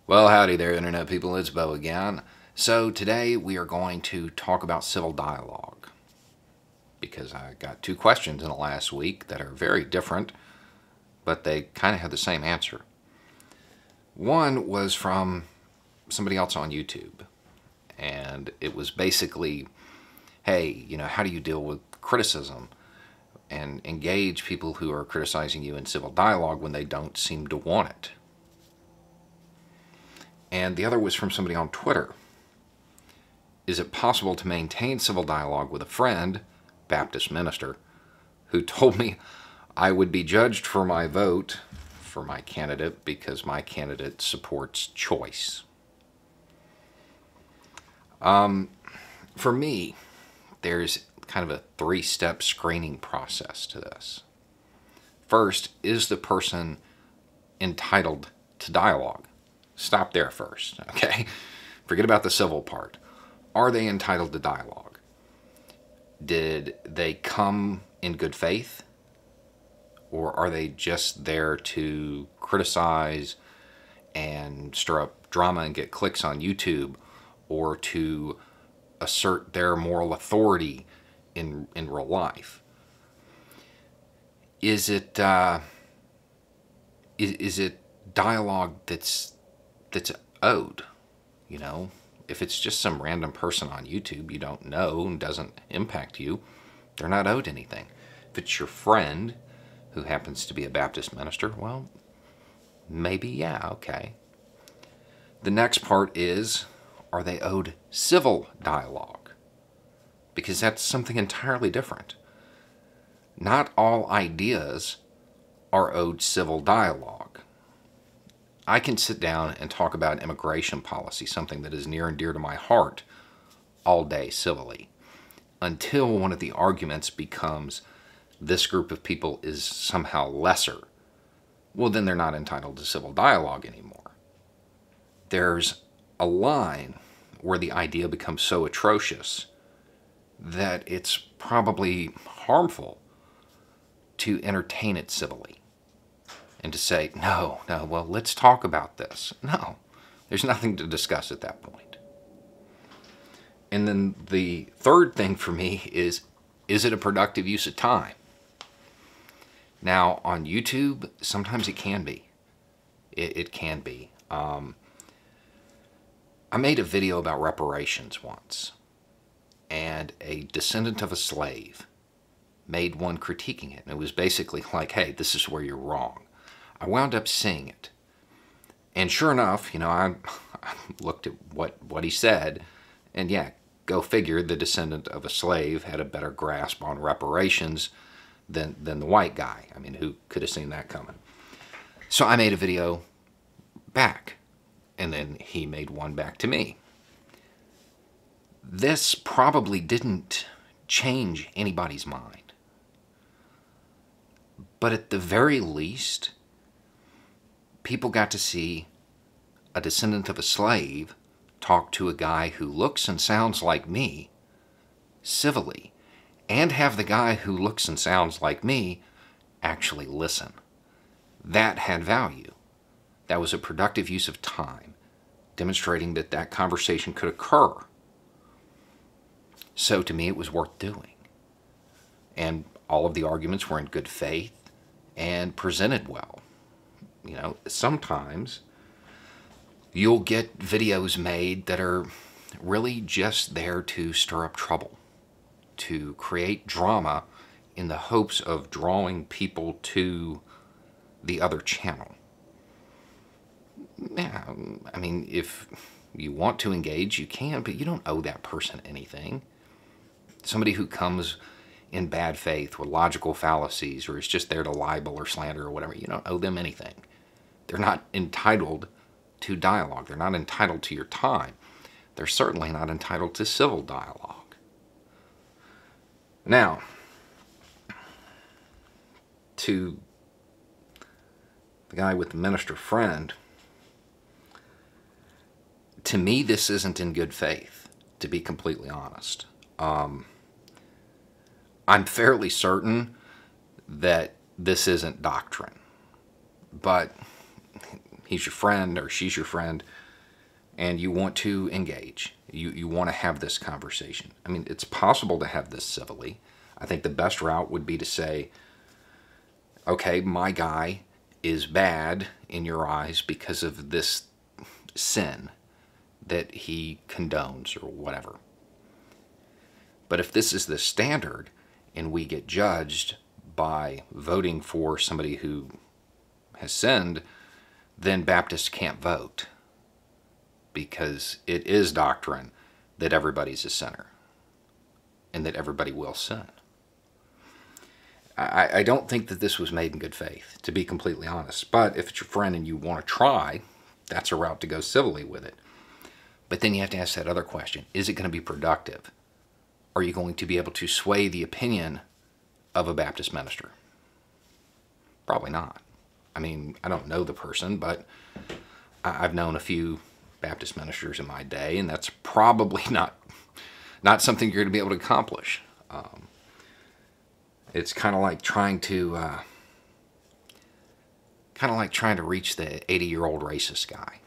Well, howdy there, Internet people. It's Bo again. So, today we are going to talk about civil dialogue because I got two questions in the last week that are very different, but they kind of have the same answer. One was from somebody else on YouTube, and it was basically, hey, how do you deal with criticism and engage people who are criticizing you in civil dialogue when they don't seem to want it? And the other was from somebody on Twitter. Is it possible to maintain civil dialogue with a friend, Baptist minister, who told me I would be judged for my vote for my candidate because my candidate supports choice? For me, there's kind of a three-step screening process to this. First, is the person entitled to dialogue? Stop there first, okay? Forget about the civil part. Are they entitled to dialogue? Did they come in good faith? Or are they just there to criticize and stir up drama and get clicks on YouTube, or to assert their moral authority in real life? Is it dialogue that's owed? If it's just some random person on YouTube you don't know and doesn't impact you, they're not owed anything. If it's your friend who happens to be a Baptist minister, well, maybe, yeah, okay. The next part is, are they owed civil dialogue? Because that's something entirely different. Not all ideas are owed civil dialogue. I can sit down and talk about immigration policy, something that is near and dear to my heart, all day civilly, until one of the arguments becomes this group of people is somehow lesser. Well, then they're not entitled to civil dialogue anymore. There's a line where the idea becomes so atrocious that it's probably harmful to entertain it civilly. And to say, no, well, let's talk about this. No, there's nothing to discuss at that point. And then the third thing for me is it a productive use of time? Now, on YouTube, sometimes it can be. It can be. I made a video about reparations once, and a descendant of a slave made one critiquing it. And it was basically like, hey, this is where you're wrong. I wound up seeing it. And sure enough, I looked at what he said, and yeah, go figure, the descendant of a slave had a better grasp on reparations than the white guy. I mean, who could have seen that coming? So I made a video back, and then he made one back to me. This probably didn't change anybody's mind. But at the very least, people got to see a descendant of a slave talk to a guy who looks and sounds like me civilly, and have the guy who looks and sounds like me actually listen. That had value. That was a productive use of time, demonstrating that conversation could occur. So to me, it was worth doing. And all of the arguments were in good faith and presented well. Sometimes you'll get videos made that are really just there to stir up trouble, to create drama in the hopes of drawing people to the other channel. Yeah, I mean, if you want to engage, you can, but you don't owe that person anything. Somebody who comes in bad faith with logical fallacies, or is just there to libel or slander or whatever, you don't owe them anything. They're not entitled to dialogue. They're not entitled to your time. They're certainly not entitled to civil dialogue. Now, to the guy with the minister friend, to me, this isn't in good faith, to be completely honest. I'm fairly certain that this isn't doctrine, but he's your friend or she's your friend, and you want to engage. You want to have this conversation. I mean, it's possible to have this civilly. I think the best route would be to say, okay, my guy is bad in your eyes because of this sin that he condones or whatever. But if this is the standard and we get judged by voting for somebody who has sinned, then Baptists can't vote, because it is doctrine that everybody's a sinner and that everybody will sin. I don't think that this was made in good faith, to be completely honest. But if it's your friend and you want to try, that's a route to go civilly with it. But then you have to ask that other question. Is it going to be productive? Are you going to be able to sway the opinion of a Baptist minister? Probably not. I mean, I don't know the person, but I've known a few Baptist ministers in my day, and that's probably not something you're going to be able to accomplish. It's kind of like trying to reach the 80-year-old racist guy.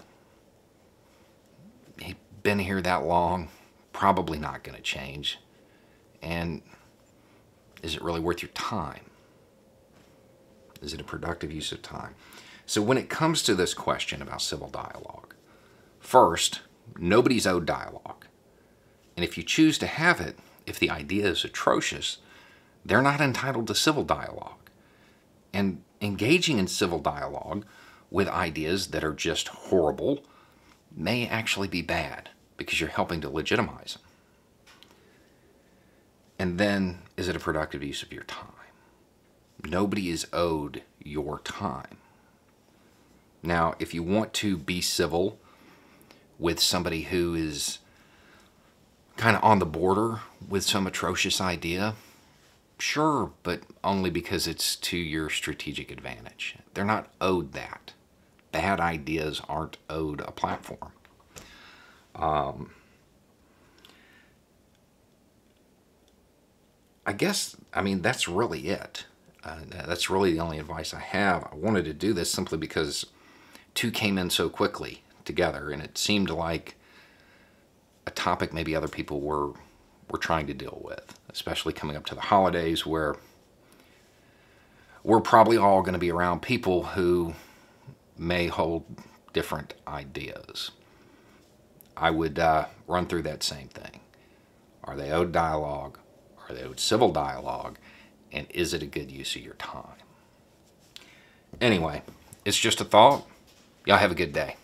He's been here that long, probably not going to change. And is it really worth your time? Is it a productive use of time? So when it comes to this question about civil dialogue, first, nobody's owed dialogue. And if you choose to have it, if the idea is atrocious, they're not entitled to civil dialogue. And engaging in civil dialogue with ideas that are just horrible may actually be bad, because you're helping to legitimize them. And then, is it a productive use of your time? Nobody is owed your time. Now, if you want to be civil with somebody who is kind of on the border with some atrocious idea, sure, but only because it's to your strategic advantage. They're not owed that. Bad ideas aren't owed a platform. I guess, I mean, that's really it. That's really the only advice I have. I wanted to do this simply because two came in so quickly together, and it seemed like a topic maybe other people were trying to deal with, especially coming up to the holidays, where we're probably all going to be around people who may hold different ideas. I would run through that same thing. Are they owed dialogue? Are they owed civil dialogue? And is it a good use of your time? Anyway, it's just a thought. Y'all have a good day.